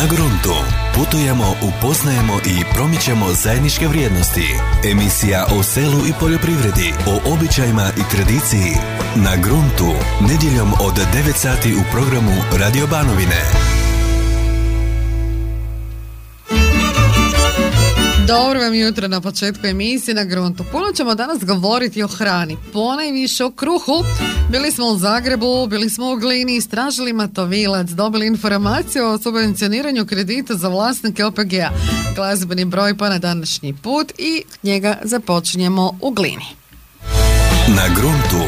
Na gruntu. Putujemo, upoznajemo i promičemo zajedničke vrijednosti. Emisija o selu i poljoprivredi, o običajima i tradiciji. Na gruntu. Nedjeljom od 9 sati u programu Radio Banovine. Dobro vam jutro na početku emisije Na gruntu. Puno ćemo danas govoriti o hrani, ponajviše o kruhu. Bili smo u Zagrebu, bili smo u Glini, istražili Matovilac, dobili informaciju o subvencioniranju kredita za vlasnike OPG-a. Glazbeni broj pa na današnji put i njega započinjemo u Glini. Na gruntu.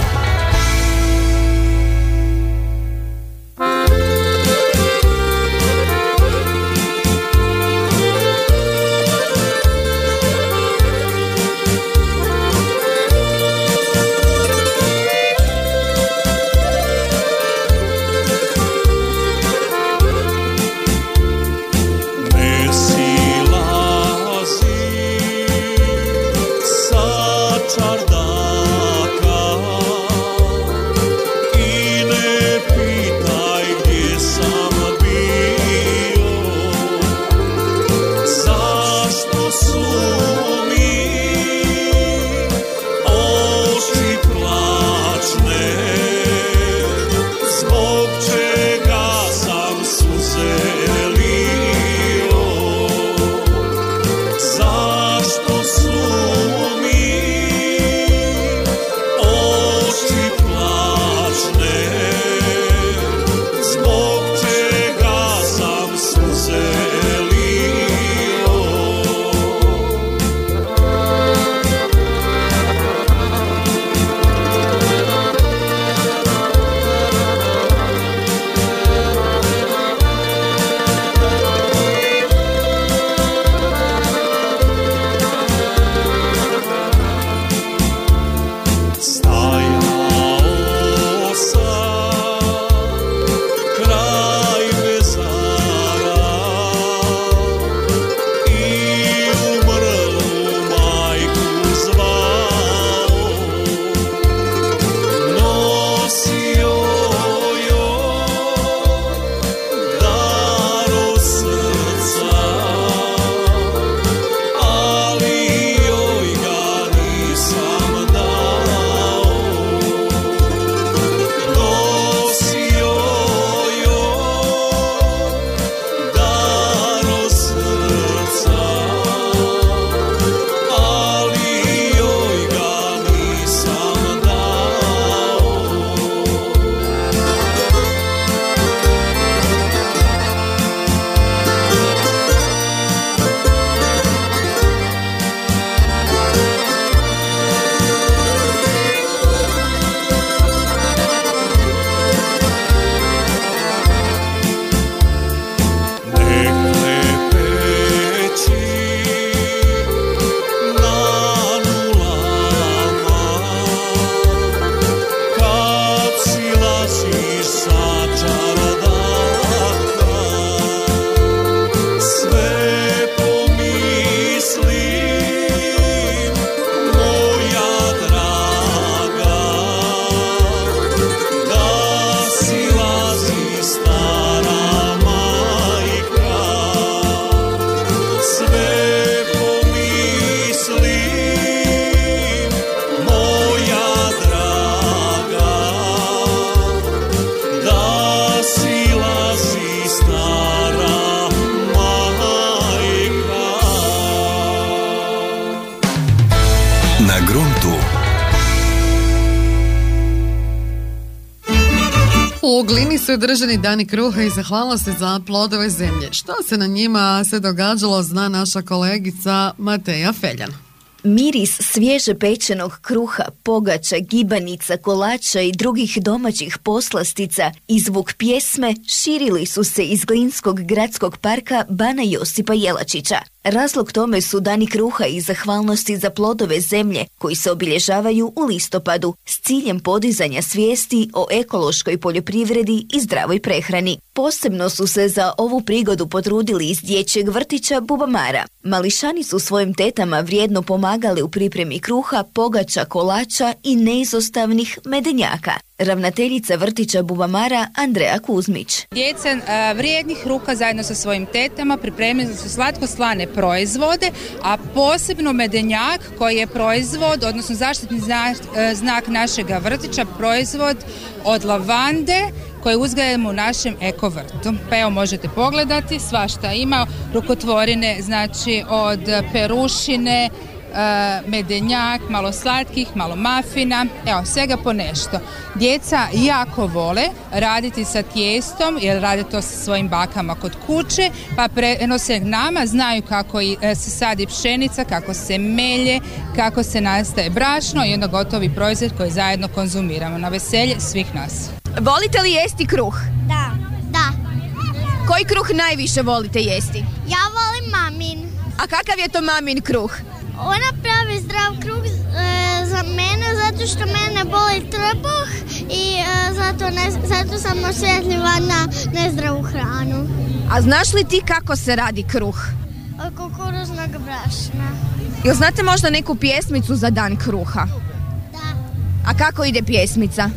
U Glini su održani dani kruha i zahvalnosti za plodove zemlje. Što se na njima se događalo zna naša kolegica Mateja Feljan. Miris svježe pečenog kruha, pogača, gibanica, kolača i drugih domaćih poslastica i zvuk pjesme širili su se iz Glinskog gradskog parka Bana Josipa Jelačića. Razlog tome su dani kruha i zahvalnosti za plodove zemlje koji se obilježavaju u listopadu s ciljem podizanja svijesti o ekološkoj poljoprivredi i zdravoj prehrani. Posebno su se za ovu prigodu potrudili iz dječjeg vrtića Bubamara. Mališani su svojim tetama vrijedno pomagali u pripremi kruha, pogača, kolača i neizostavnih medenjaka. Ravnateljica vrtića Bubamara Andreja Kuzmić. Djeca vrijednih ruka zajedno sa svojim tetama pripremili su slatko-slane proizvode, a posebno medenjak koji je proizvod, odnosno zaštitni znak našega vrtića, proizvod od lavande koje uzgajamo u našem eko vrtu. Pa evo možete pogledati, svašta ima, rukotvorine, znači od perušine, medenjak, malo slatkih, malo mafina, evo svega po nešto. Djeca jako vole raditi sa tijestom jer rade to sa svojim bakama kod kuće, pa prenose nama, znaju kako se sadi pšenica, kako se melje, kako se nastaje brašno i onda gotovi proizvod koji zajedno konzumiramo na veselje svih nas. Volite li jesti kruh? Da. Koji kruh najviše volite jesti? Ja volim mamin. A kakav je to mamin kruh? Ona pravi zdrav kruh za mene, zato što mene boli trbuh i zato sam osjetljiva na nezdravu hranu. A znaš li ti kako se radi kruh? Od kukuruznog brašna. Jel znate možda neku pjesmicu za dan kruha? Da. A kako ide pjesmica?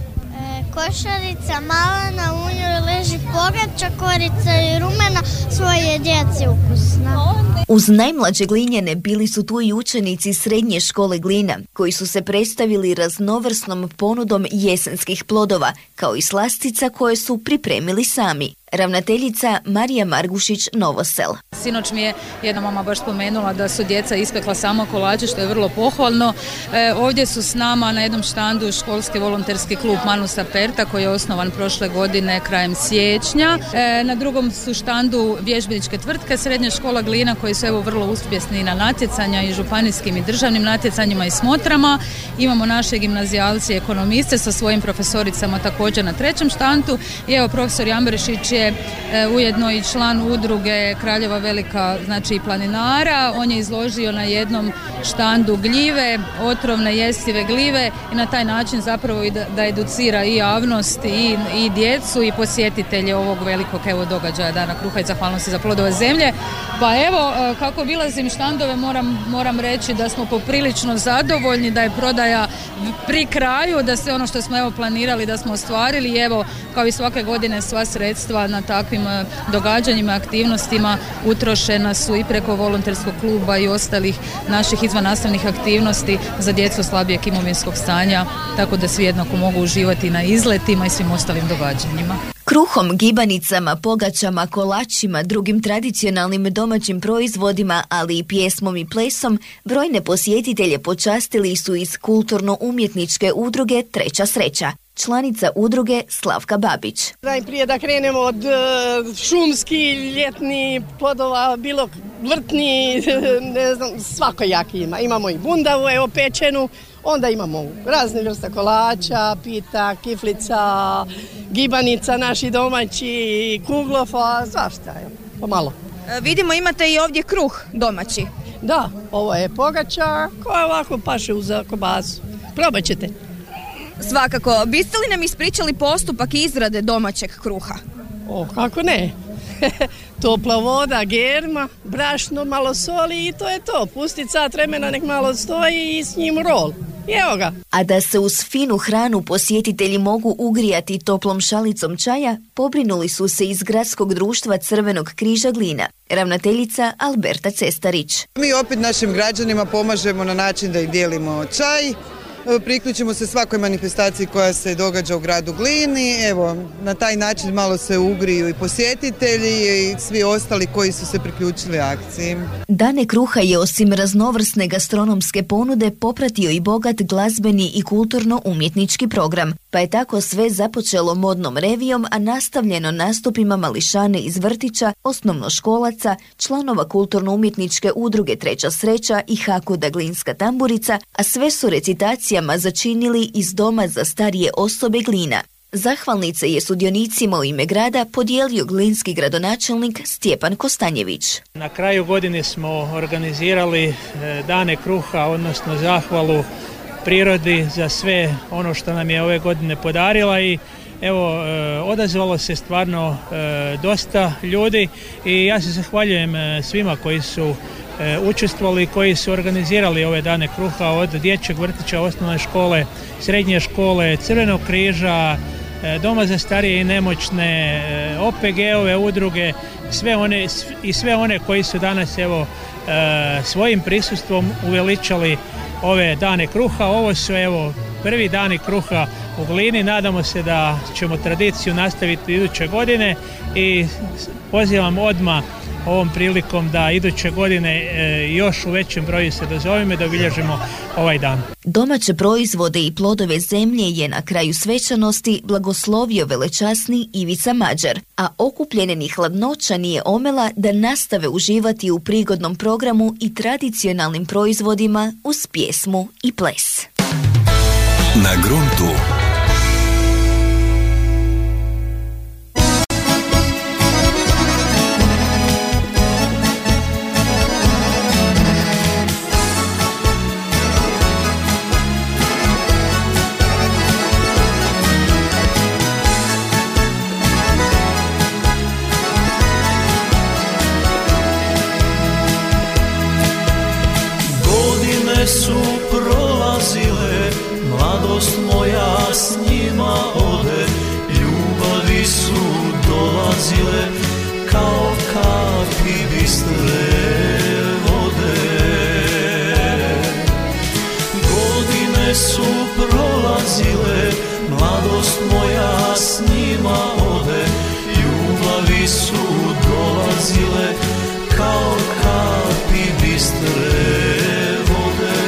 Košarica mala, na unju leži pogača, korica i rumena, svoje djeci ukusna. Uz najmlađe Glinjane bili su tu i učenici srednje škole Glina, koji su se predstavili raznovrsnom ponudom jesenskih plodova, kao i slastica koje su pripremili sami. Ravnateljica Marija Margušić Novosel. Sinoć mi je jedna mama baš spomenula da su djeca ispekla samo kolače, što je vrlo pohvalno. Ovdje su s nama na jednom štandu školski volonterski klub Manusa Perta koji je osnovan prošle godine krajem siječnja. Na drugom su štandu vježbeničke tvrtke Srednja škola Glina koji su evo vrlo uspješni na natjecanja i županijskim i državnim natjecanjima i smotrama. Imamo naše gimnazijalci ekonomiste sa svojim profesoricama također na trećem štandu i evo profesor Jambrešić je ujedno i član udruge Kraljeva Velika, znači i planinara. On je izložio na jednom štandu gljive, otrovne jestive gljive i na taj način zapravo i da educira i javnost i djecu i posjetitelje ovog velikog događaja Dana kruha i zahvalnosti za plodove zemlje. Pa evo, kako obilazim štandove moram reći da smo poprilično zadovoljni, da je prodaja pri kraju, da sve ono što smo planirali da smo ostvarili i evo kao i svake godine sva sredstva na takvim događanjima, aktivnostima utrošena su i preko volonterskog kluba i ostalih naših izvannastavnih aktivnosti za djecu slabijeg imovinskog stanja, tako da svi jednako mogu uživati na izletima i svim ostalim događanjima. Kruhom, gibanicama, pogačama, kolačima, drugim tradicionalnim domaćim proizvodima, ali i pjesmom i plesom, brojne posjetitelje počastili su iz kulturno-umjetničke udruge Treća sreća. Članica udruge Slavka Babić. Najprije da krenemo od šumski, ljetni plodova, bilo vrtni, ne znam, svakojaki ima. Imamo i bundavu, evo pečenu, onda imamo razne vrste kolača, pita, kiflica, gibanica naši domaći, kuglofa, svašta, pomalo. Vidimo imate i ovdje kruh domaći. Da, ovo je pogača koja ovako paše uz kobasu. Probat ćete. Svakako. Biste li nam ispričali postupak izrade domaćeg kruha? Kako ne? Topla voda, germa, brašno, malo soli i to je to. Pusti sat vremena, nek malo stoji i s njim rol. Evo ga. A da se uz finu hranu posjetitelji mogu ugrijati toplom šalicom čaja, pobrinuli su se iz Gradskog društva Crvenog križa Glina. Ravnateljica Alberta Cestarić. Mi opet našim građanima pomažemo na način da ih dijelimo čaj. Priključimo se svakoj manifestaciji koja se događa u gradu Glini. Evo, na taj način malo se ugriju i posjetitelji i svi ostali koji su se priključili akciji. Dane kruha je osim raznovrsne gastronomske ponude popratio i bogat glazbeni i kulturno-umjetnički program, pa je tako sve započelo modnom revijom, a nastavljeno nastupima mališane iz vrtića, osnovnoškolaca, članova kulturno-umjetničke udruge Treća sreća i Hakuda Glinska tamburica, a sve su recitacije začinili iz Doma za starije osobe Glina. Zahvalnice je sudionicima u ime grada podijelio glinski gradonačelnik Stjepan Kostanjević. Na kraju godine smo organizirali Dane kruha, odnosno zahvalu prirodi za sve ono što nam je ove godine podarila i evo, odazvalo se stvarno dosta ljudi i ja se zahvaljujem svima koji su učestvovali, koji su organizirali ove dane kruha, od dječjeg vrtića, osnovne škole, srednje škole, Crvenog križa, Doma za starije i nemoćne, OPG-ove, udruge, sve one koji su danas svojim prisustvom uveličali ove dane kruha. Ovo su prvi dani kruha u Glini. Nadamo se da ćemo tradiciju nastaviti iduće godine i pozivam odmah ovom prilikom da iduće godine još u većem broju se dozovemo da obilježimo ovaj dan. Domaće proizvode i plodove zemlje je na kraju svečanosti blagoslovio velečasni Ivica Mađar, a okupljeni hladnoća nije omela da nastave uživati u prigodnom programu i tradicionalnim proizvodima uz pjesmu i ples. Na gruntu. Su prolazile, mladost moja s njima ode, ljubavi su dolazile kao kapi bistre vode. Godine su prolazile, mladost moja s njima ode, ljubavi su dolazile kao kapi bistre vode.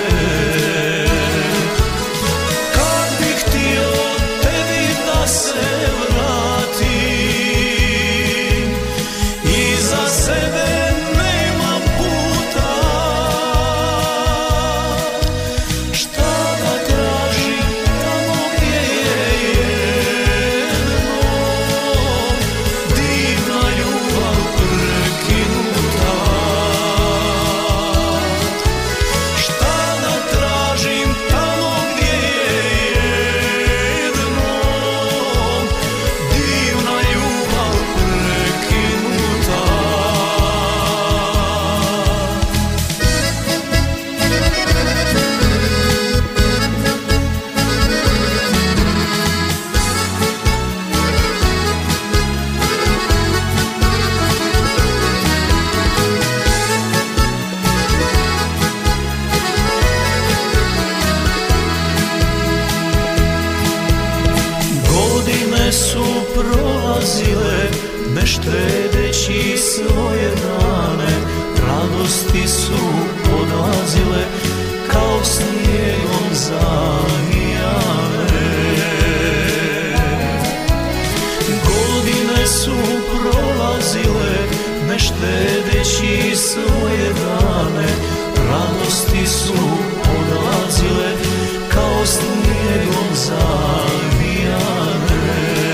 Su prolazile, ne štedeći svoje dane, radosti su odlazile kao snijegom zavijane. Godine su prolazile, ne štedeći svoje dane, radosti su odlazile kao snijegom zavijane.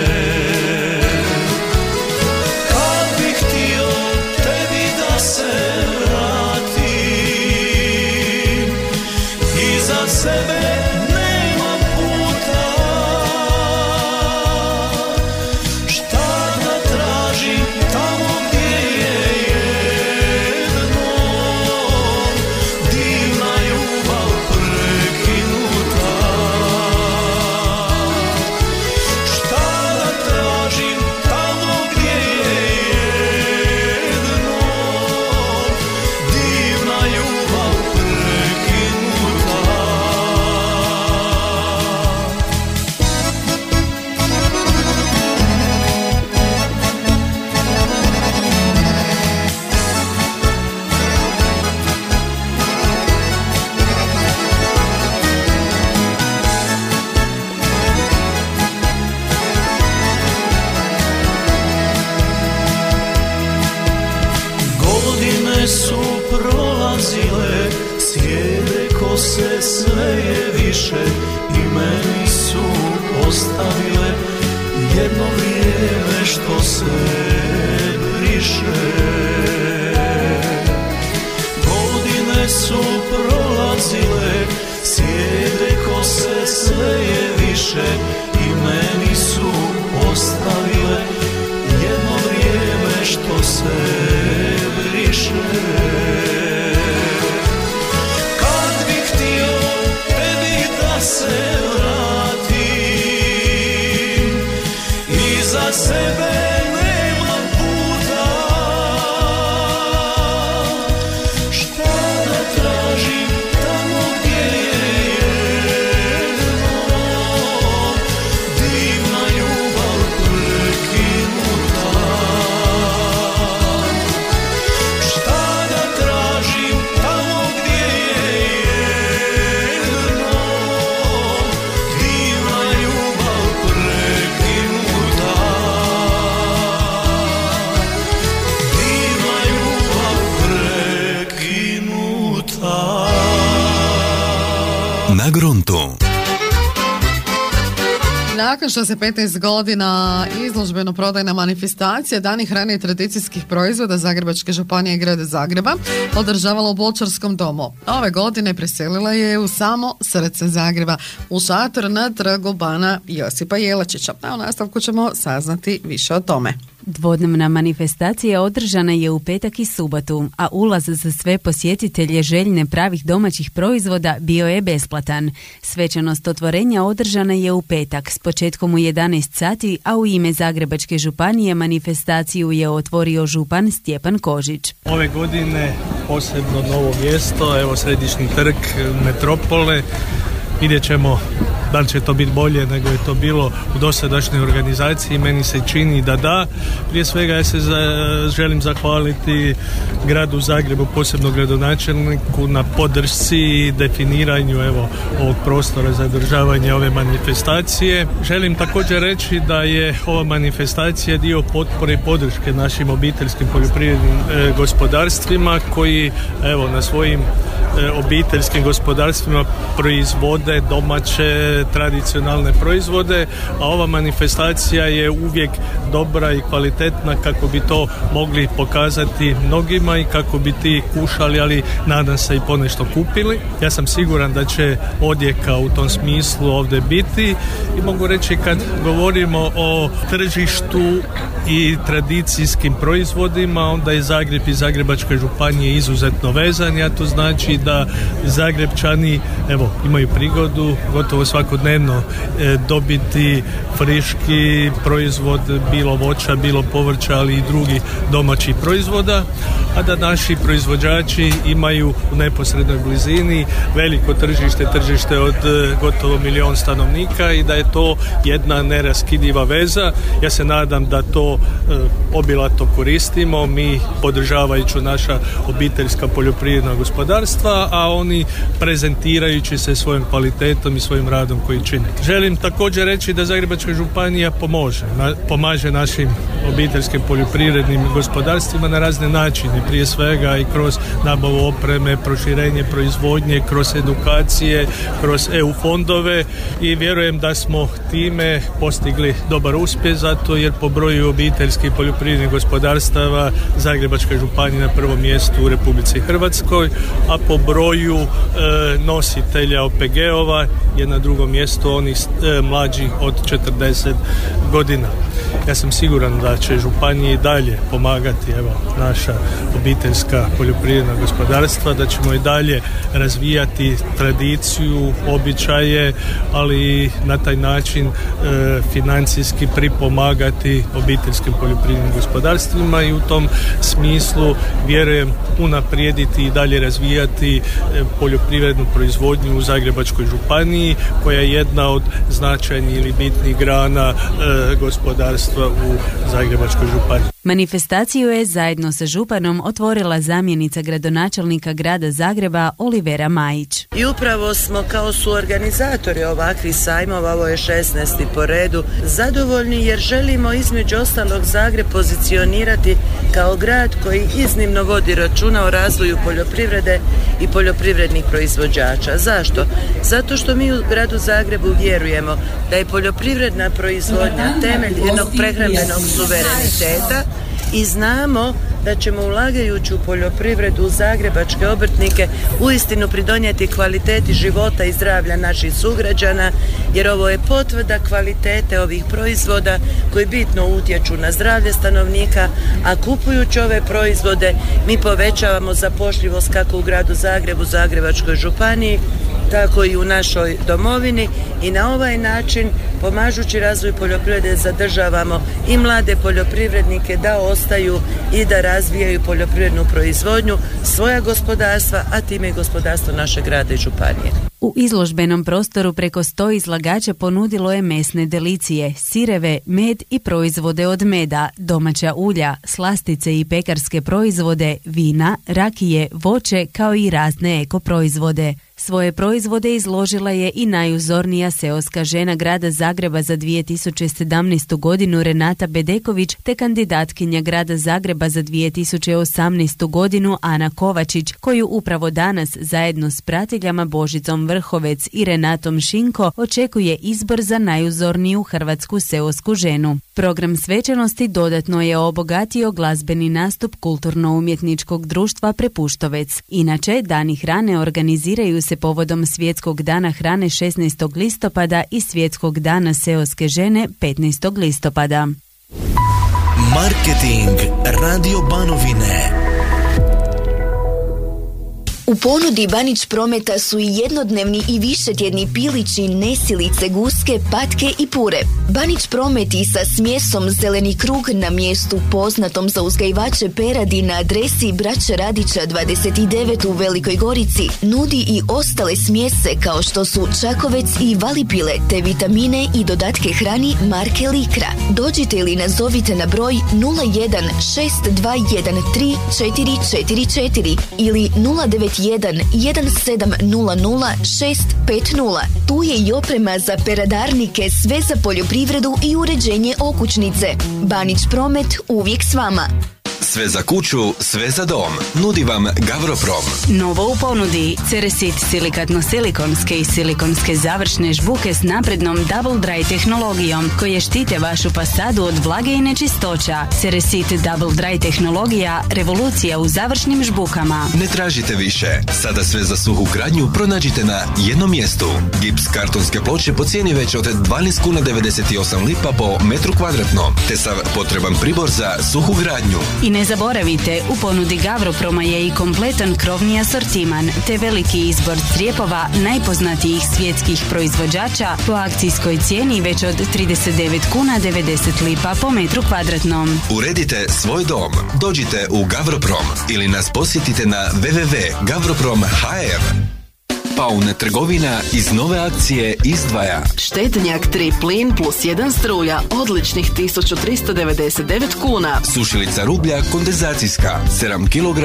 Sebe nema puta, šta da tražim tamo gdje je jedno, divna ljubav prekinuta. Šta da tražim tamo gdje je jedno, divna ljubav prekinuta. Godine su prolazile, sjede kose sve je više i meni su ostavile jedno vrijeme što se briše. Godine su prolazile, sjede kose sve je više i meni su ostavile jedno vrijeme što se briše. gruntu. Nakon što se 15 godina izložbeno prodajna manifestacija Dani hrane i tradicijskih proizvoda Zagrebačke županije i grada Zagreba održavala u Bočarskom domu, ove godine preselila je u samo srce Zagreba, u šator na trgu bana Josipa Jelačića. A u nastavku ćemo saznati više o tome. Dvodnevna manifestacija održana je u petak i subotu, a ulaz za sve posjetitelje željne pravih domaćih proizvoda bio je besplatan. Svečanost otvorenja održana je u petak s početkom u 11 sati, a u ime Zagrebačke županije manifestaciju je otvorio župan Stjepan Kožić. Ove godine posebno novo mjesto, evo središnji trg metropole. Vidjet ćemo da li će to biti bolje nego je to bilo u dosadašnjoj organizaciji. Meni se čini da da. Prije svega ja se želim zahvaliti gradu Zagrebu, posebno gradonačelniku, na podršci i definiranju ovog prostora za održavanje ove manifestacije. Želim također reći da je ova manifestacija dio potpore i podrške našim obiteljskim poljoprivrednim gospodarstvima koji na svojim obiteljskim gospodarstvima proizvode domaće tradicionalne proizvode, a ova manifestacija je uvijek dobra i kvalitetna kako bi to mogli pokazati mnogima i kako bi ti kušali, ali nadam se i ponešto kupili. Ja sam siguran da će odjeka u tom smislu ovdje biti i mogu reći kad govorimo o tržištu i tradicijskim proizvodima, onda je Zagreb i Zagrebačka županija izuzetno vezan, a to znači da Zagrebčani imaju prigodu gotovo svakodnevno dobiti friški proizvod, bilo voća, bilo povrća, ali i drugih domaćih proizvoda, a da naši proizvođači imaju u neposrednoj blizini veliko tržište od gotovo 1 milion stanovnika i da je to jedna neraskidiva veza. Ja se nadam da to obilato koristimo, mi podržavajući naša obiteljska poljoprivredna gospodarstva, a oni prezentirajući se svojom kvalitetom i svojim radom koji čine. Želim također reći da Zagrebačka županija pomaže našim obiteljskim poljoprivrednim gospodarstvima na razne načine, prije svega i kroz nabavu opreme, proširenje proizvodnje, kroz edukacije, kroz EU fondove i vjerujem da smo time postigli dobar uspjeh, zato jer po broju obiteljskih poljoprivrednih gospodarstava Zagrebačka županija na prvom mjestu u Republici Hrvatskoj, a po broju nositelja OPG-ova je na drugom mjestu onih mlađih od 40 godina. Ja sam siguran da će županije i dalje pomagati naša obiteljska poljoprivredna gospodarstva, da ćemo i dalje razvijati tradiciju, običaje, ali na taj način financijski pripomagati obiteljskim poljoprivrednim gospodarstvima i u tom smislu vjerujem unaprijediti i dalje razvijati poljoprivrednu proizvodnju u Zagrebačkoj županiji koja je jedna od značajnih ili bitnih grana gospodarstva u Zagrebačkoj županiji. Manifestaciju je zajedno sa županom otvorila zamjenica gradonačelnika grada Zagreba Olivera Majić. I upravo smo kao suorganizatori ovakvih sajmova, ovo je 16. po redu, zadovoljni jer želimo između ostalog Zagreb pozicionirati kao grad koji iznimno vodi računa o razvoju poljoprivrede i poljoprivrednih proizvođača. Zašto? Zato što mi u gradu Zagrebu vjerujemo da je poljoprivredna proizvodnja temelj jednog prehrambenog suvereniteta i znamo da ćemo ulagajući u poljoprivredu u zagrebačke obrtnike uistinu pridonijeti kvaliteti života i zdravlja naših sugrađana, jer ovo je potvrda kvalitete ovih proizvoda koji bitno utječu na zdravlje stanovnika, a kupujući ove proizvode mi povećavamo zapošljivost kako u gradu Zagrebu, Zagrebačkoj županiji, tako i u našoj domovini i na ovaj način pomažući razvoj poljoprivrede zadržavamo i mlade poljoprivrednike da ostaju i da razvijaju poljoprivrednu proizvodnju, svoja gospodarstva, a time i gospodarstvo našeg grada i županije. U izložbenom prostoru preko 100 izlagača ponudilo je mesne delicije, sireve, med i proizvode od meda, domaća ulja, slastice i pekarske proizvode, vina, rakije, voće kao i razne eko proizvode. Svoje proizvode izložila je i najuzornija seoska žena grada Zagreba za 2017. godinu Renata Bedeković te kandidatkinja grada Zagreba za 2018. godinu Ana Kovačić, koju upravo danas zajedno s pratiljama Božicom Vrhovec i Renatom Šinko očekuje izbor za najuzorniju hrvatsku seosku ženu. Program svečanosti dodatno je obogatio glazbeni nastup Kulturno-umjetničkog društva Prepuštovec. Inače, Dani hrane organiziraju se povodom Svjetskog dana hrane 16. listopada i Svjetskog dana seoske žene 15. listopada. Marketing Radio Banovine. U ponudi Banić Prometa su i jednodnevni i višetjedni pilići, nesilice, guske, patke i pure. Banić Promet i sa smjesom Zeleni krug na mjestu poznatom za uzgajivače peradi na adresi Braće Radića 29 u Velikoj Gorici nudi i ostale smjese kao što su čakovec i valipile te vitamine i dodatke hrani marke Likra. Dođite ili nazovite na broj 0162134444 ili 09117000650. Tu je i oprema za peradarnike, sve za poljoprivredu i uređenje okućnice. Banić Promet, uvijek s vama. Sve za kuću, sve za dom. Nudi vam Gavroprom. Novo u ponudi Ceresit silikatno-silikonske i silikonske završne žbuke s naprednom Double Dry tehnologijom koje štite vašu fasadu od vlage i nečistoća. Ceresit Double Dry tehnologija, revolucija u završnim žbukama. Ne tražite više. Sada sve za suhu gradnju pronađite na jednom mjestu. Gips kartonske ploče po cijeni već od 12 kuna 98 lipa po metru kvadratnom, te sav potreban pribor za suhu gradnju. I ne zaboravite, u ponudi Gavroproma je i kompletan krovni asortiman, te veliki izbor crijepova najpoznatijih svjetskih proizvođača po akcijskoj cijeni već od 39 kuna 90 lipa po metru kvadratnom. Uredite svoj dom. Dođite u Gavroprom ili nas posjetite na www.gavroprom.hr. Paune trgovina iz nove akcije izdvaja Štetnjak 3 plin plus 1 struja odličnih 1399 kuna. Sušilica rublja kondenzacijska 7 kg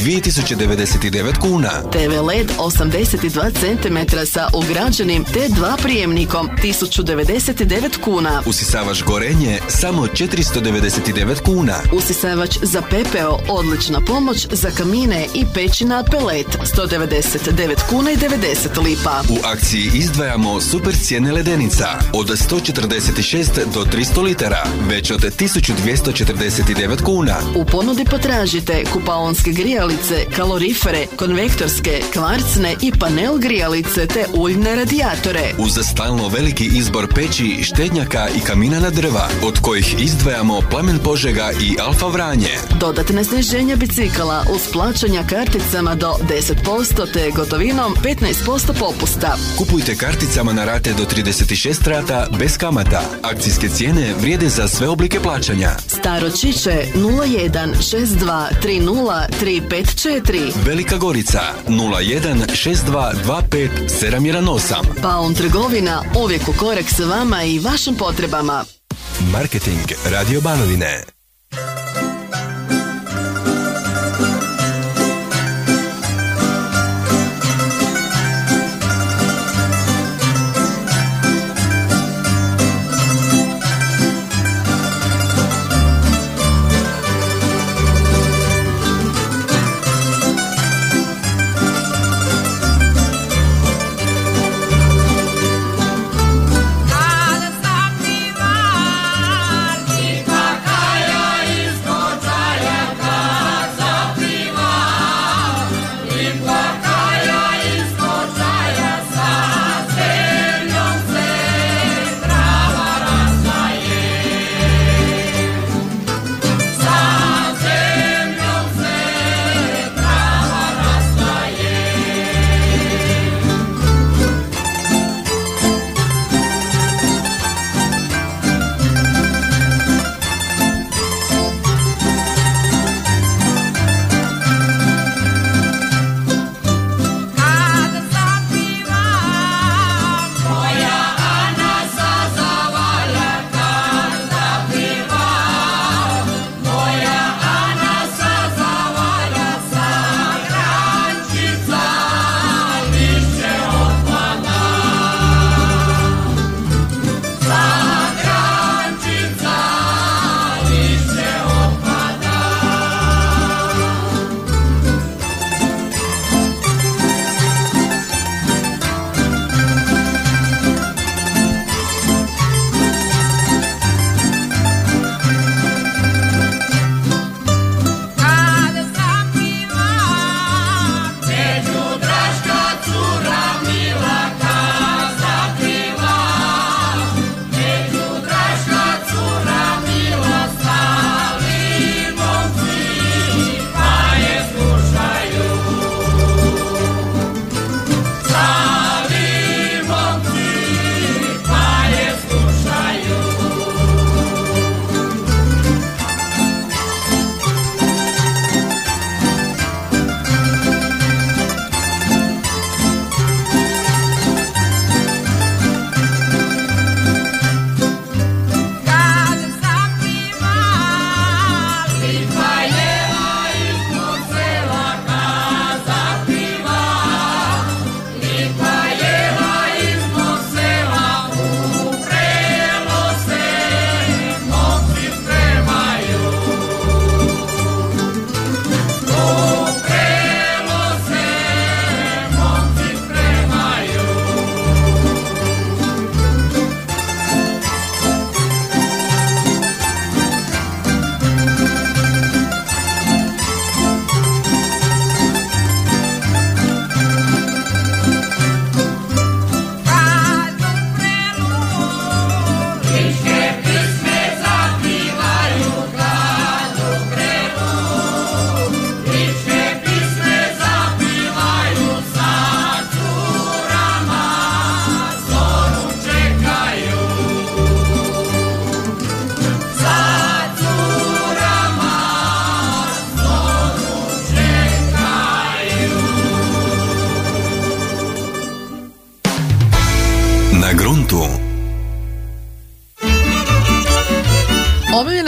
2099 kuna. TV LED 82 cm sa ugrađenim T2 prijemnikom 1099 kuna. Usisavač gorenje samo 499 kuna. Usisavač za pepeo odlična pomoć za kamine i peći na pelet 199 kuna i 90 lipa. U akciji izdvajamo super cijene ledenica od 146 do 300 litara, već od 1249 kuna. U ponudi potražite kupaonske grijalice, kalorifere, konvektorske, kvarcne i panel grijalice te uljne radijatore. Uz stalno veliki izbor peći, štednjaka i kamina na drva, od kojih izdvajamo Plamen Požega i Alfa Vranje. Dodatne sniženja bicikala uz plaćanja karticama do 10% te gotovinom 15% popusta. Kupujte karticama na rate do 36 rata bez kamata. Akcijske cijene vrijede za sve oblike plaćanja. Staro Čiče 0162303554. Velika Gorica 0162257718. Paun trgovina, uvijek u korak s vama i vašim potrebama. Marketing Radio Banovine. Kaya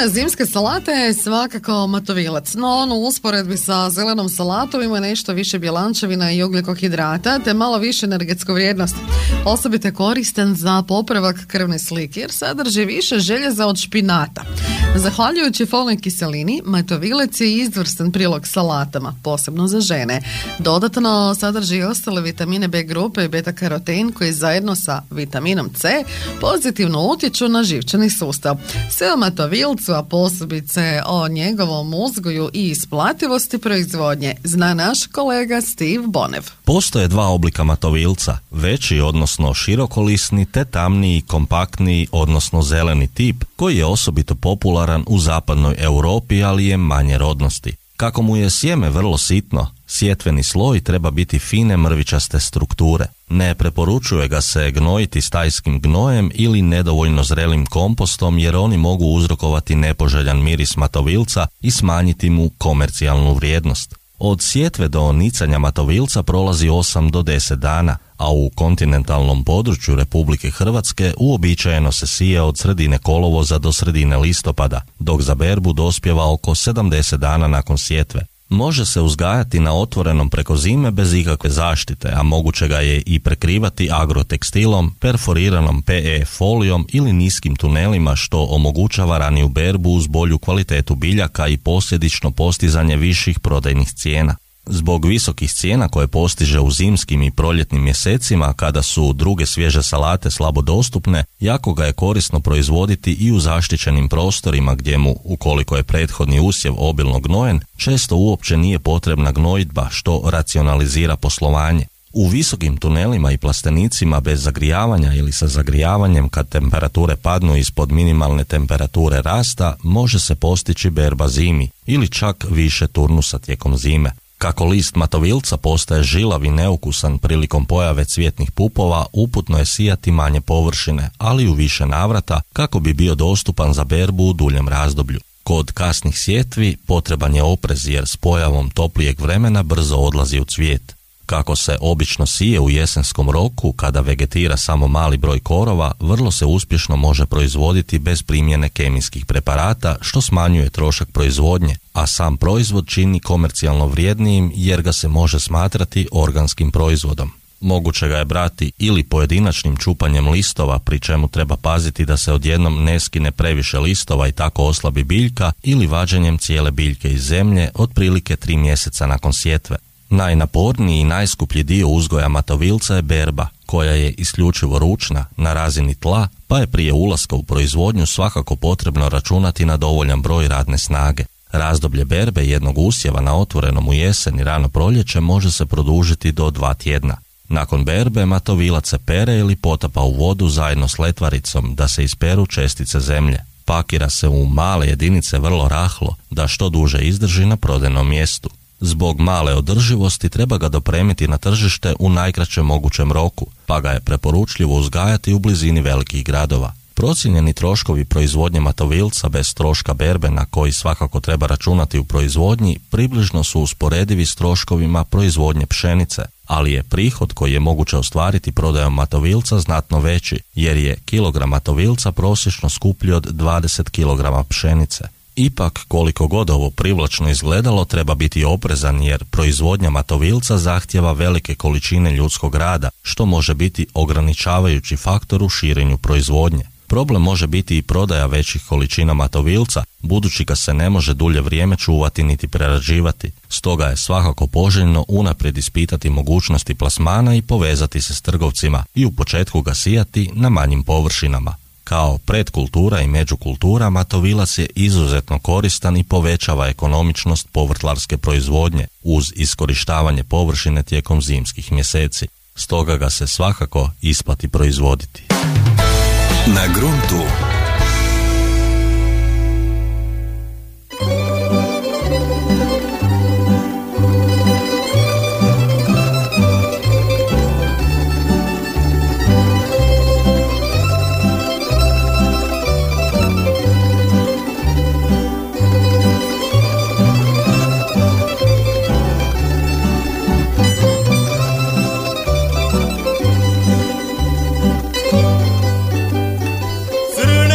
Vrhunec zimske salate je svakako matovilac, no on u usporedbi sa zelenom salatom ima nešto više bjelančevina i ugljikohidrata, te malo više energetsku vrijednost. Osobito je koristan za popravak krvne slike jer sadrži više željeza od špinata. Zahvaljujući folnoj kiselini, matovilac je izvrstan prilog salatama, posebno za žene. Dodatno sadrži i ostale vitamine B grupe i beta-karoten koji zajedno sa vitaminom C pozitivno utječu na živčani sustav. Sve o matovilcu, a posebice o njegovom uzgoju i isplativosti proizvodnje, zna naš kolega Steve Bonev. Postoje dva oblika matovilca, veći odnosno širokolisni te tamniji, kompaktniji odnosno zeleni tip koji je osobito popularan u zapadnoj Europi, ali je manje rodnosti. Kako mu je sjeme vrlo sitno, sjetveni sloj treba biti fine mrvičaste strukture. Ne preporučuje ga se gnojiti stajskim gnojem ili nedovoljno zrelim kompostom jer oni mogu uzrokovati nepoželjan miris matovilca i smanjiti mu komercijalnu vrijednost. Od sjetve do nicanja matovilca prolazi 8 do 10 dana, a u kontinentalnom području Republike Hrvatske uobičajeno se sije od sredine kolovoza do sredine listopada, dok za berbu dospijeva oko 70 dana nakon sjetve. Može se uzgajati na otvorenom preko zime bez ikakve zaštite, a moguće ga je i prekrivati agrotekstilom, perforiranom PE folijom ili niskim tunelima što omogućava raniju berbu uz bolju kvalitetu biljaka i posljedično postizanje viših prodajnih cijena. Zbog visokih cijena koje postiže u zimskim i proljetnim mjesecima kada su druge svježe salate slabo dostupne, jako ga je korisno proizvoditi i u zaštićenim prostorima gdje mu, ukoliko je prethodni usjev obilno gnojen, često uopće nije potrebna gnojidba što racionalizira poslovanje. U visokim tunelima i plastenicima bez zagrijavanja ili sa zagrijavanjem kad temperature padnu ispod minimalne temperature rasta može se postići berba zimi ili čak više turnusa tijekom zime. Kako list matovilca postaje žilav i neukusan prilikom pojave cvjetnih pupova, uputno je sijati manje površine, ali u više navrata kako bi bio dostupan za berbu u duljem razdoblju. Kod kasnih sjetvi potreban je oprez jer s pojavom toplijeg vremena brzo odlazi u cvijet. Kako se obično sije u jesenskom roku, kada vegetira samo mali broj korova, vrlo se uspješno može proizvoditi bez primjene kemijskih preparata, što smanjuje trošak proizvodnje, a sam proizvod čini komercijalno vrijednijim jer ga se može smatrati organskim proizvodom. Moguće ga je brati ili pojedinačnim čupanjem listova, pri čemu treba paziti da se odjednom ne skine previše listova i tako oslabi biljka, ili vađenjem cijele biljke iz zemlje otprilike 3 mjeseca nakon sjetve. Najnaporniji i najskuplji dio uzgoja matovilca je berba, koja je isključivo ručna, na razini tla, pa je prije ulaska u proizvodnju svakako potrebno računati na dovoljan broj radne snage. Razdoblje berbe jednog usjeva na otvorenom u jesen i rano proljeće može se produžiti do 2 tjedna. Nakon berbe matovilac se pere ili potapa u vodu zajedno s letvaricom da se isperu čestice zemlje. Pakira se u male jedinice vrlo rahlo da što duže izdrži na prodajnom mjestu. Zbog male održivosti treba ga dopremiti na tržište u najkraćem mogućem roku, pa ga je preporučljivo uzgajati u blizini velikih gradova. Procijenjeni troškovi proizvodnje matovilca bez troška berbe na koji svakako treba računati u proizvodnji približno su usporedivi s troškovima proizvodnje pšenice, ali je prihod koji je moguće ostvariti prodajom matovilca znatno veći, jer je kilogram matovilca prosječno skuplji od 20 kg pšenice. Ipak, koliko god ovo privlačno izgledalo, treba biti oprezan jer proizvodnja matovilca zahtjeva velike količine ljudskog rada, što može biti ograničavajući faktor u širenju proizvodnje. Problem može biti i prodaja većih količina matovilca, budući ga se ne može dulje vrijeme čuvati niti prerađivati. Stoga je svakako poželjno unaprijed ispitati mogućnosti plasmana i povezati se s trgovcima i u početku ga sijati na manjim površinama. Kao predkultura i međukultura matovilac je izuzetno koristan i povećava ekonomičnost povrtlarske proizvodnje uz iskorištavanje površine tijekom zimskih mjeseci. Stoga ga se svakako isplati proizvoditi. Na gruntu. Crna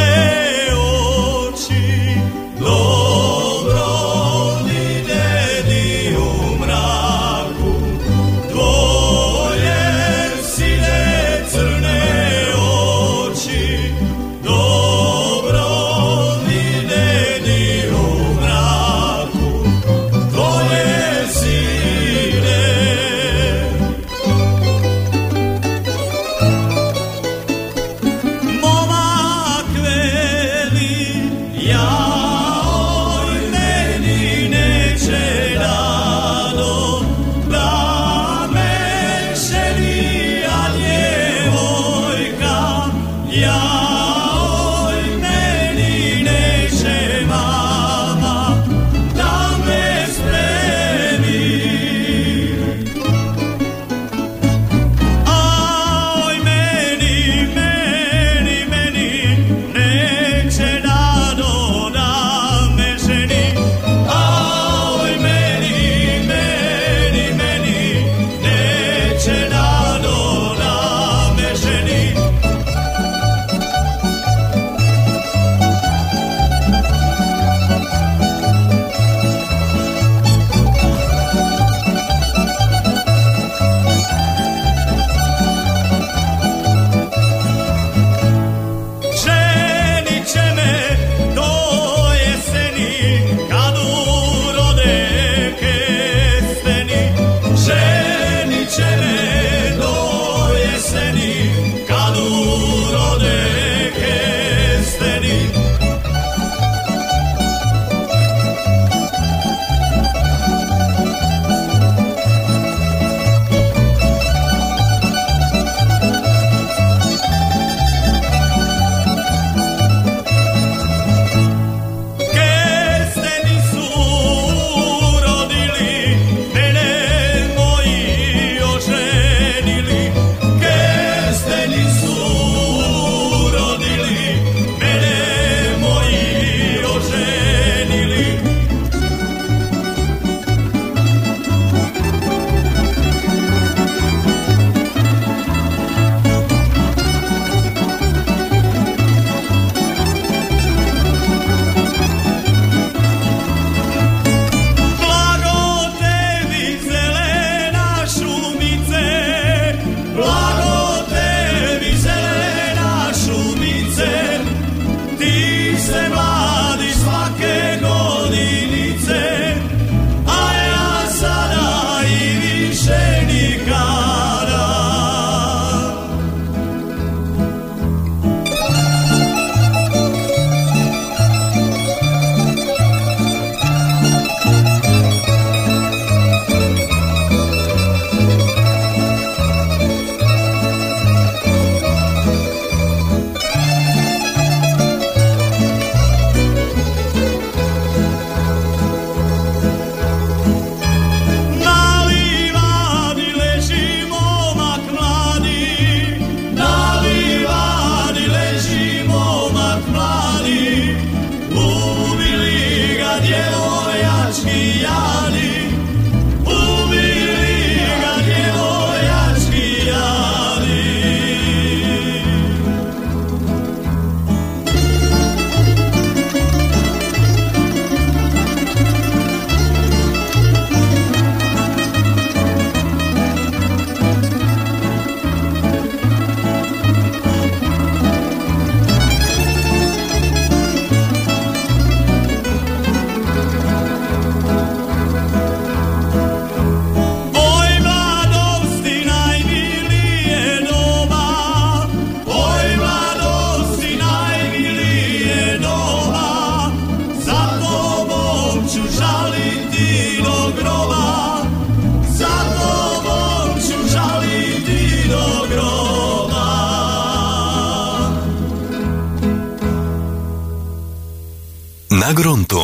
Na gruntu.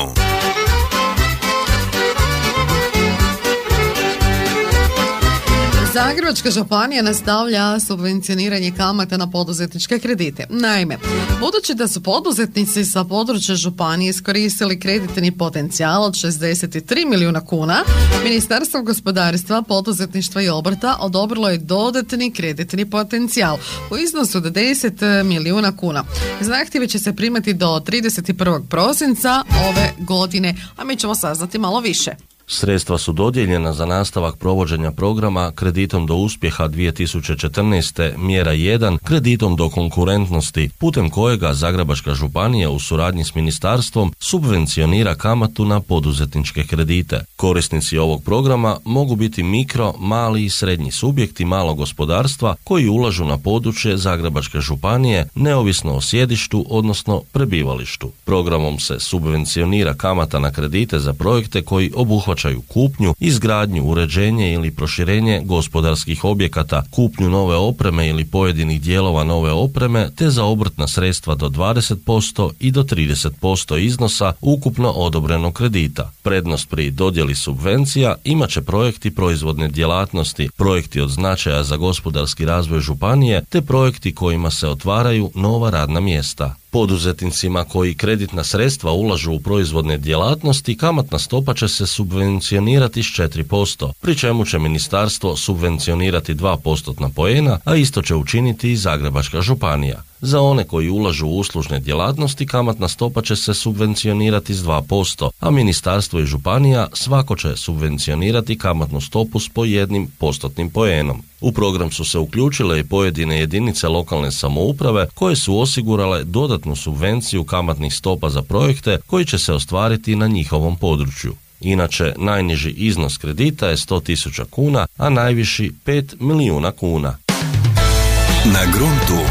Zagrebačka županija nastavlja subvencioniranje kamata na poduzetničke kredite. Naime, budući da su poduzetnici sa područja županije iskoristili kreditni potencijal od 63 milijuna kuna, Ministarstvo gospodarstva, poduzetništva i obrta odobrilo je dodatni kreditni potencijal u iznosu od 10 milijuna kuna. Zahtjevi će se primati do 31. prosinca ove godine, a mi ćemo saznati malo više. Sredstva su dodijeljena za nastavak provođenja programa Kreditom do uspjeha 2014. mjera 1, kreditom do konkurentnosti, putem kojega Zagrebačka županija u suradnji s ministarstvom subvencionira kamatu na poduzetničke kredite. Korisnici ovog programa mogu biti mikro, mali i srednji subjekti malog gospodarstva koji ulažu na područje Zagrebačke županije neovisno o sjedištu, odnosno prebivalištu. Programom se subvencionira kamata na kredite za projekte koji obuhvaćaju kupnju, izgradnju, uređenje ili proširenje gospodarskih objekata, kupnju nove opreme ili pojedinih dijelova nove opreme, te za obrtna sredstva do 20% i do 30% iznosa ukupno odobrenog kredita. Prednost pri dodjeli subvencija imat će projekti proizvodne djelatnosti, projekti od značaja za gospodarski razvoj županije, te projekti kojima se otvaraju nova radna mjesta. Poduzetnicima koji kreditna sredstva ulažu u proizvodne djelatnosti, kamatna stopa će se subvencionirati s 4%, pri čemu će ministarstvo subvencionirati 2% poena, a isto će učiniti i Zagrebačka županija. Za one koji ulažu u uslužne djelatnosti, kamatna stopa će se subvencionirati s 2%, a ministarstvo i županija svako će subvencionirati kamatnu stopu s po 1% poenom. U program su se uključile i pojedine jedinice lokalne samouprave koje su osigurale dodatnu subvenciju kamatnih stopa za projekte koji će se ostvariti na njihovom području. Inače, najniži iznos kredita je 100.000 kuna, a najviši 5 milijuna kuna. Na gruntu.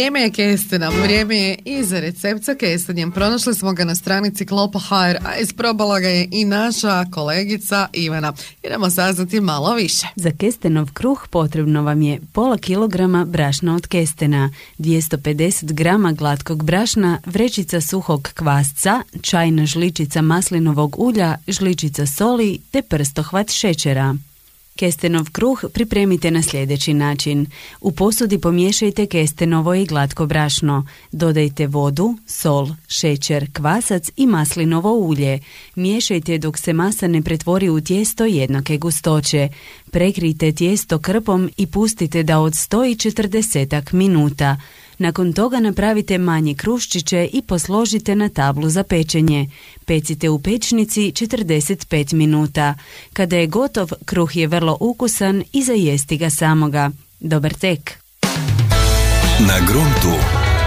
Vrijeme je kestena, vrijeme je i za recept sa kestenjem. Pronašli smo ga na stranici Klopa.hr, a isprobala ga je i naša kolegica Ivana. Idemo saznati malo više. Za kestenov kruh potrebno vam je pola kilograma brašna od kestena, 250 grama glatkog brašna, vrećica suhog kvasca, čajna žličica maslinovog ulja, žličica soli te prstohvat šećera. Kestenov kruh pripremite na sljedeći način. U posudi pomiješajte kestenovo i glatko brašno. Dodajte vodu, sol, šećer, kvasac i maslinovo ulje. Miješajte dok se masa ne pretvori u tijesto jednake gustoće. Prekrijte tijesto krpom i pustite da odstoji 40 minuta. Nakon toga napravite manje kruščiće i posložite na tablu za pečenje. Pecite u pečnici 45 minuta. Kada je gotov, kruh je vrlo ukusan i za jesti ga samoga. Dobar tek! Na gruntu.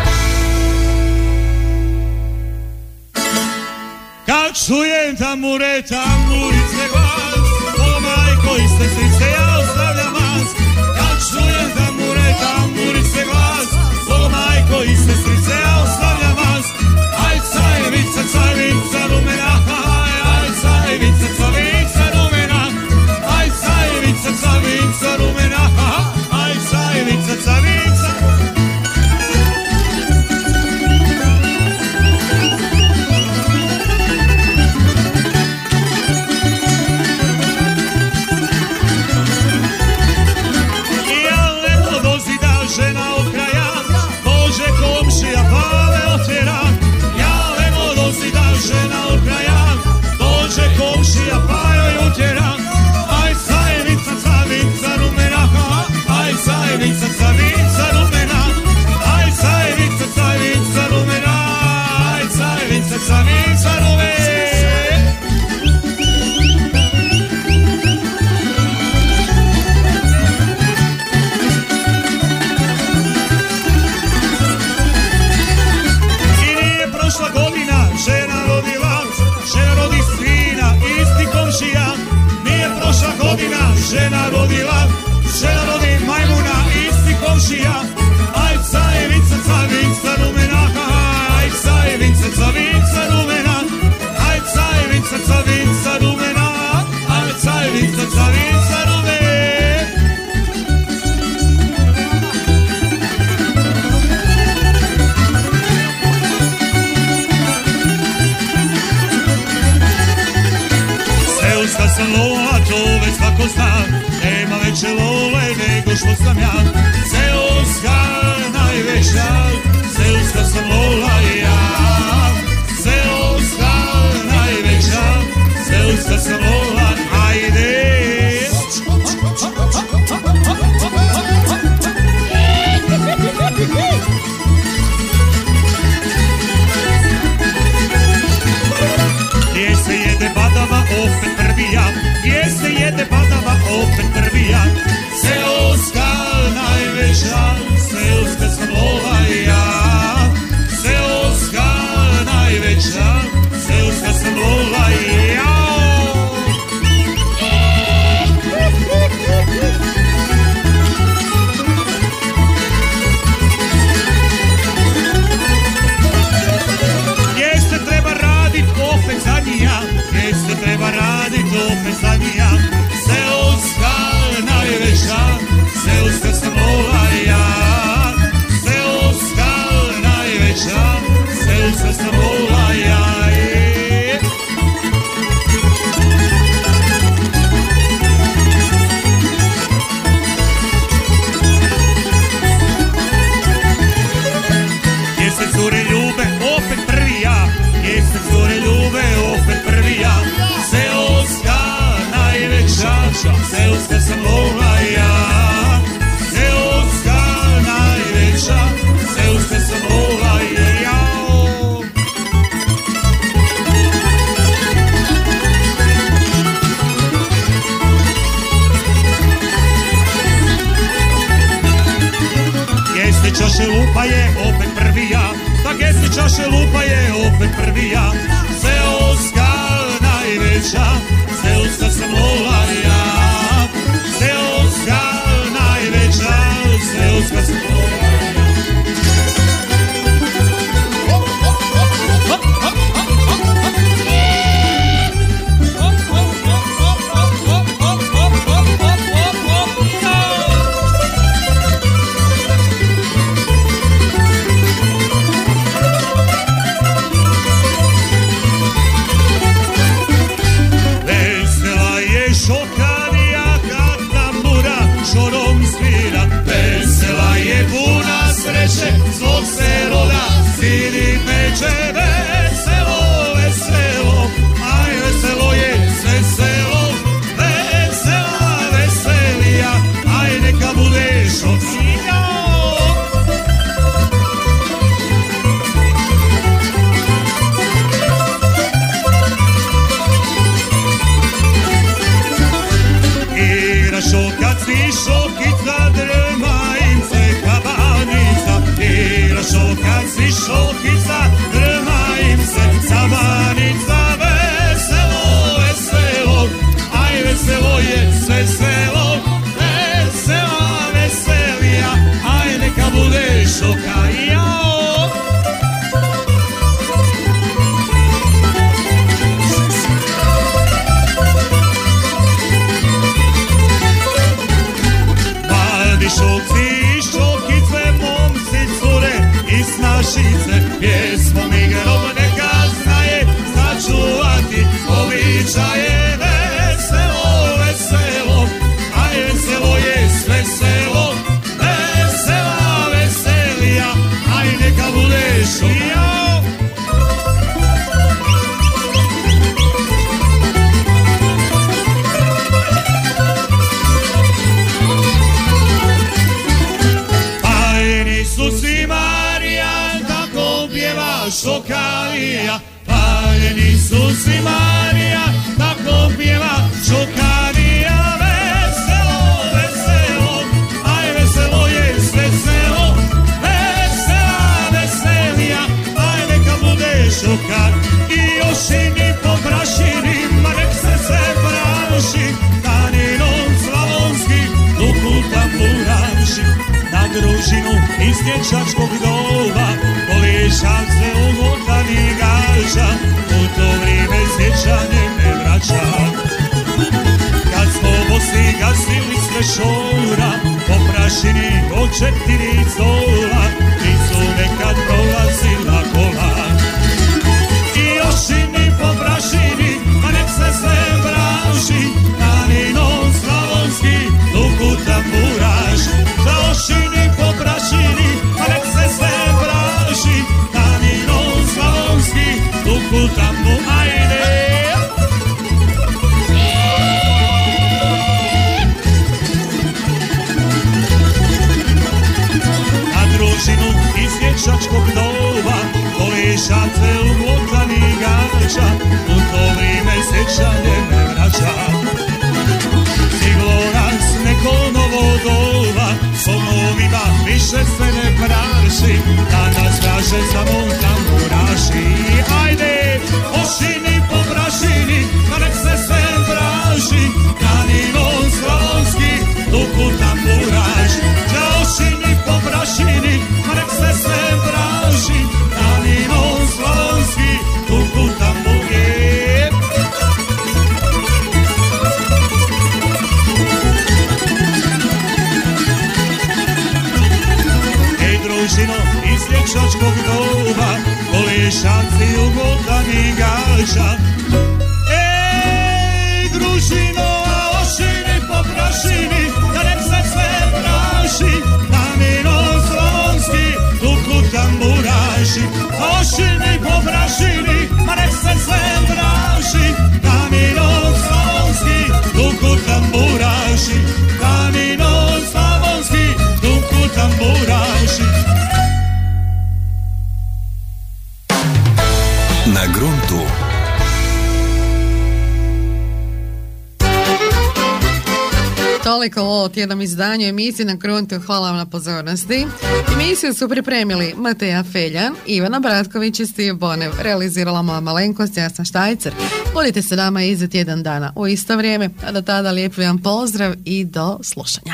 Kad čujem tamburice glas, o majko i sestrice ja ostavljam vas. Kad čujem tamburice glas, o majko i sestrice ja ostavljam vas. Aj cajevica, cajevica rumena, aj cajevica, cajevica rumena, aj cajevica, cajevica rumena, aj cajevica, cajevica. Žena od kraja, Bože komšija Pave otjera. Ja lemo dosida žena od kraja, Bože komšija Pave otjera. Aj cajevica, cajevica rumena, aj cajevica, cajevica rumena, aj cajevica, cajevica rumena, aj cajevica, cajevica rumena. Žena rodi sina, isti komšija. Nije prošla godina, žena rodila, žena rodi majmuna, isti komšija. Aj cajevica, cajevica rumena, aj cajevica, cajevica rumena, aj cajevica, cajevica rumena, aj cajevica, cajevica rumena. Seoska sam lola, to već svako zna, nema veće lole nego što sam ja. Seoska najveća, seoska sam lola ja. Seoska najveća, seoska sam lola, ajde. Gdje se jede badava, opet prvi ja. Gdje se jede badava, opet prvi ja. Seoska najveća, seoska sam lola ja. Seoska najveća, seoska sam lola ja. Gdje se treba radit, opet zadnji ja. Gdje se treba radit, opet zadnji ja. Seoska najveća, seoska sam lola ja. Seoska najveća, seoska sam lola ja. Gdje se cure ljube, opet prvi ja. Gdje se cure ljube, opet prvi ja. Seoska najveća, seoska sam lola ja. Seoska najveća, seoska sam lola ja. Gdje se čaše lupa je, opet prvi ja. Da gdje se čaše lupa je, opet prvi ja. Seoska najveća, seoska sam lola ja. Seoska najveća, seoska sam lola ja. ošini po prašini, ma nek se sve praši, daninom slavonski, luku tamburaši, na družinu iz dječačkog doba, polišam se umotani gaža, u to vrijeme sjećanje me vraća. Kad smo bosi gasili sve šora, po prašini od 4 zola, i su nekad prolazila kola. I ošini po prašini, a nek se sve vraži, daninom slavonski, luku tamburaš. Za ošini po prašini, a nek se sve vraži, daninom slavonski, luku tamburaš. Ajde! Družinu iz dječačkog doba, polišace umotani gača, u to vrijeme sjećanje me vraća. Stiglo nas neko novo doba, somovima više se ne praši, da nas traže samo tamburaši. Ajde, ošini po prašini, pa nek se sve praši, daninom slavonski, luku tamburaš. Za ošini po prašini, pa nek se sve praši, daninom slavonski, luku tamburaš. Ej družino iz dječačkog doba, polišaci umotani gača. Ej družino, a ošini po prašini, da nek se sve praši, daninom slavonski, luku tamburaši. Ošini po prašini, ma nek se sve praši, daninom slavonski, luku tamburaši. Daninom slavonski, luku tamburaši. Na gruntu. Toliko o tjednom izdanju emisije Na gruntu. Hvala vam na pozornosti. Emisiju su pripremili Mateja Feljan, Ivana Bratković i Steve Bonev. Realizirala moja malenkost, ja sam Štajcer. Budite se nama i za tjedan dana u isto vrijeme, a do tada lijepi vam pozdrav i do slušanja.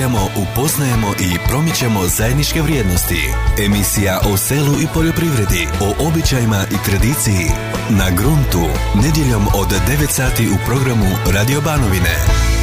Putujemo, upoznajemo i promičemo zajedničke vrijednosti. Emisija o selu i poljoprivredi, o običajima i tradiciji. Na gruntu, nedjeljom od 9 sati u programu Radio Banovine.